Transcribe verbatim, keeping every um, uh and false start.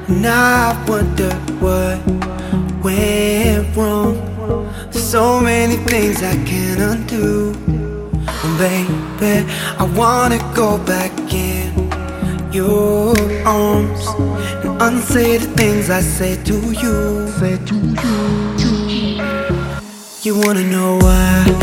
And I wonder what went wrong. So many things I can't undo. And baby, I wanna go back in your arms and unsay the things I say to you. Say to you. You wanna know why?